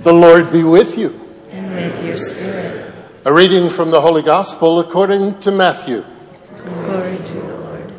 The Lord be with you. And with your spirit. A reading from the Holy Gospel according to Matthew. Glory to the Lord.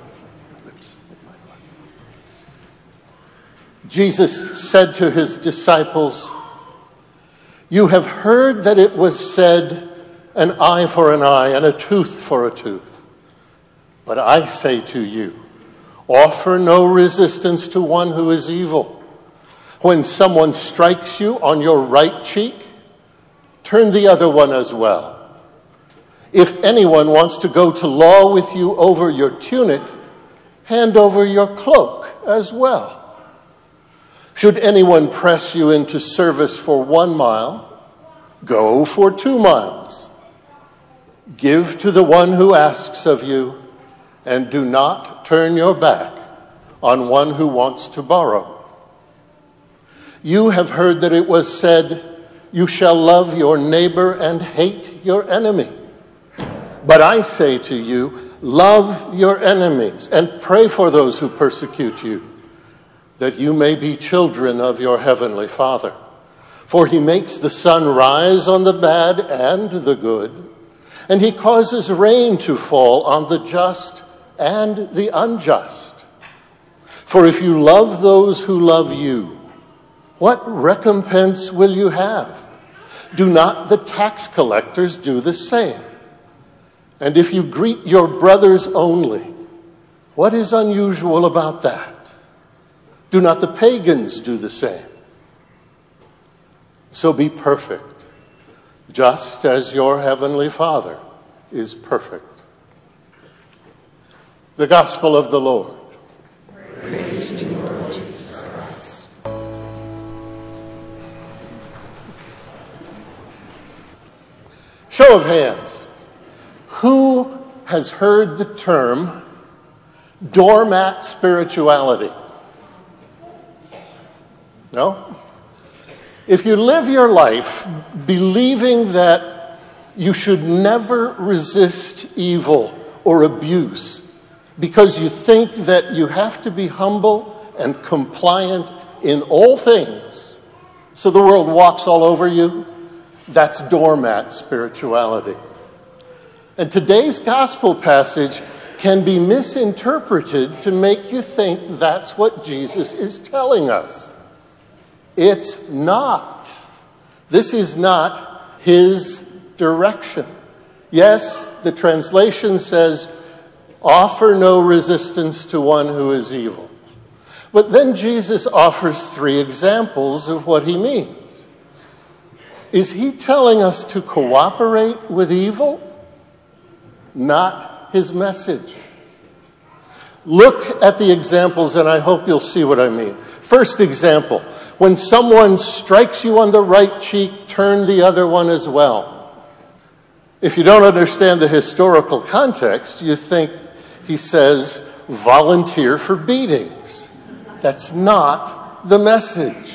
Jesus said to his disciples, "You have heard that it was said, an eye for an eye and a tooth for a tooth. But I say to you, offer no resistance to one who is evil. When someone strikes you on your right cheek, turn the other one as well. If anyone wants to go to law with you over your tunic, hand over your cloak as well. Should anyone press you into service for 1 mile, go for 2 miles. Give to the one who asks of you, and do not turn your back on one who wants to borrow. You have heard that it was said, you shall love your neighbor and hate your enemy. But I say to you, love your enemies and pray for those who persecute you, that you may be children of your heavenly Father. For he makes the sun rise on the bad and the good, and he causes rain to fall on the just and the unjust. For if you love those who love you, what recompense will you have? Do not the tax collectors do the same? And if you greet your brothers only, what is unusual about that? Do not the pagans do the same? So be perfect, just as your heavenly Father is perfect." The Gospel of the Lord. Praise to you, Lord Jesus Christ. Show of hands. Who has heard the term doormat spirituality? No? If you live your life believing that you should never resist evil or abuse because you think that you have to be humble and compliant in all things so the world walks all over you, that's doormat spirituality. And today's gospel passage can be misinterpreted to make you think that's what Jesus is telling us. It's not. This is not his direction. Yes, the translation says, offer no resistance to one who is evil. But then Jesus offers 3 examples of what he means. Is he telling us to cooperate with evil? Not his message. Look at the examples and I hope you'll see what I mean. First example, when someone strikes you on the right cheek, turn the other one as well. If you don't understand the historical context, you think he says, volunteer for beatings. That's not the message.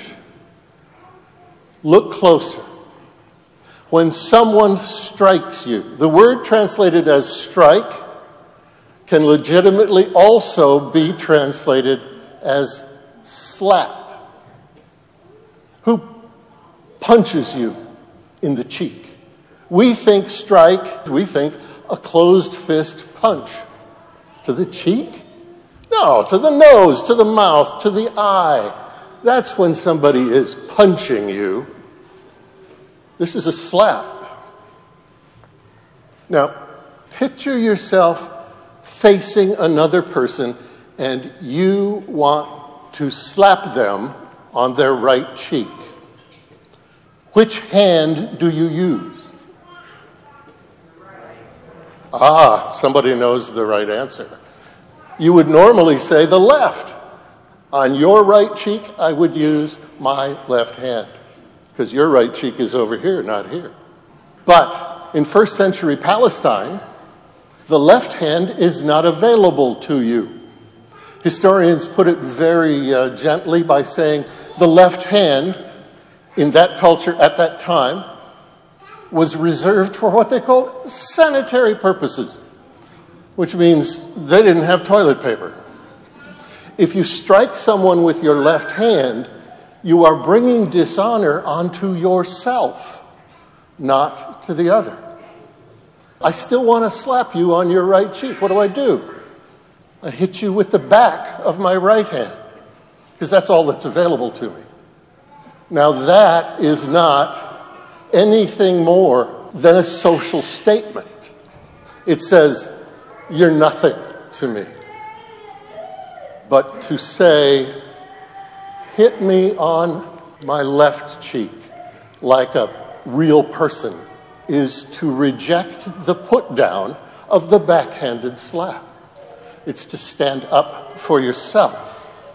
Look closer. When someone strikes you, the word translated as strike can legitimately also be translated as slap. Who punches you in the cheek? We think strike, we think a closed fist punch. To the cheek? No, to the nose, to the mouth, to the eye. That's when somebody is punching you. This is a slap. Now, picture yourself facing another person and you want to slap them on their right cheek. Which hand do you use? Somebody knows the right answer. You would normally say the left. On your right cheek, I would use my left hand, because your right cheek is over here, not here. But in first century Palestine, the left hand is not available to you. Historians put it very gently by saying the left hand in that culture at that time was reserved for what they called sanitary purposes, which means they didn't have toilet paper. If you strike someone with your left hand, you are bringing dishonor onto yourself, not to the other. I still want to slap you on your right cheek. What do? I hit you with the back of my right hand, because that's all that's available to me. Now that is not anything more than a social statement. It says, you're nothing to me. But to say, hit me on my left cheek like a real person is to reject the put down of the backhanded slap. It's to stand up for yourself.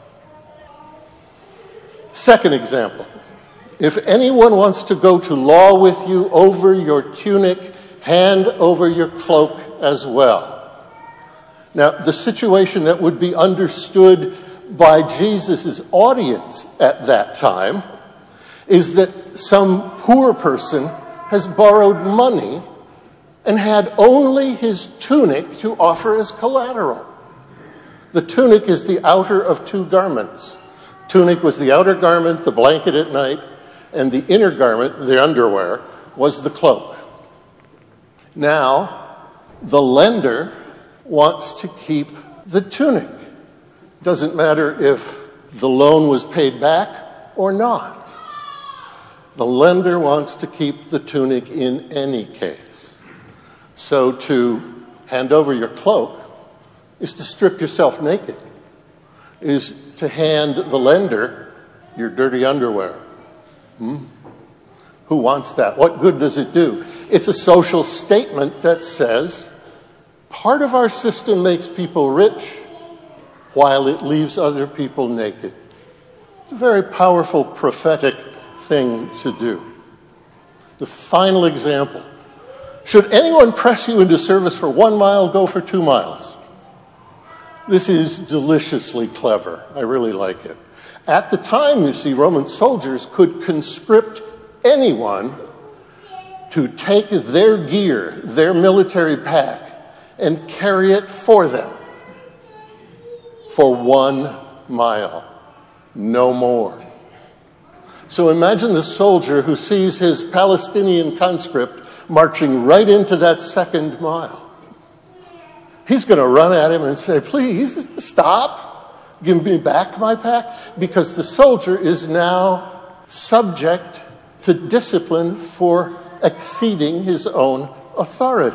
Second example. If anyone wants to go to law with you over your tunic, hand over your cloak as well. Now, the situation that would be understood by Jesus' audience at that time is that some poor person has borrowed money and had only his tunic to offer as collateral. The tunic is the outer of two garments. Tunic was the outer garment, the blanket at night, and the inner garment, the underwear, was the cloak. Now, the lender wants to keep the tunic. Doesn't matter if the loan was paid back or not. The lender wants to keep the tunic in any case. So to hand over your cloak is to strip yourself naked, is to hand the lender your dirty underwear. Who wants that? What good does it do? It's a social statement that says part of our system makes people rich while it leaves other people naked. It's a very powerful prophetic thing to do. The final example. Should anyone press you into service for 1 mile, go for 2 miles. This is deliciously clever. I really like it. At the time, you see, Roman soldiers could conscript anyone to take their gear, their military pack, and carry it for them for 1 mile, no more. So imagine the soldier who sees his Palestinian conscript marching right into that 2nd mile. He's going to run at him and say, please stop. Give me back my pack. Because the soldier is now subject to discipline for exceeding his own authority.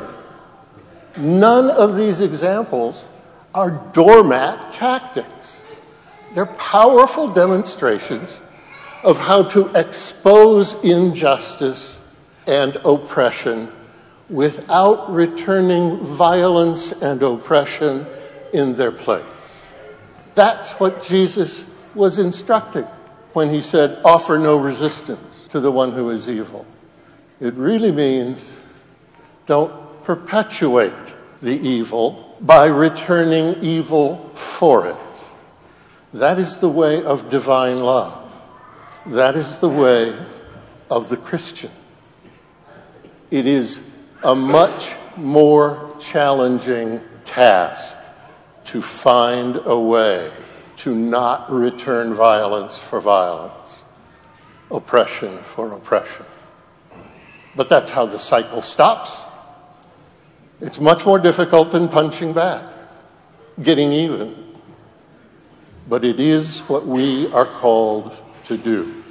None of these examples are doormat tactics. They're powerful demonstrations of how to expose injustice and oppression without returning violence and oppression in their place. That's what Jesus was instructing when he said, offer no resistance to the one who is evil. It really means don't perpetuate the evil by returning evil for it. That is the way of divine love. That is the way of the Christian. It is a much more challenging task to find a way to not return violence for violence, oppression for oppression. But that's how the cycle stops. It's much more difficult than punching back, getting even. But it is what we are called to do.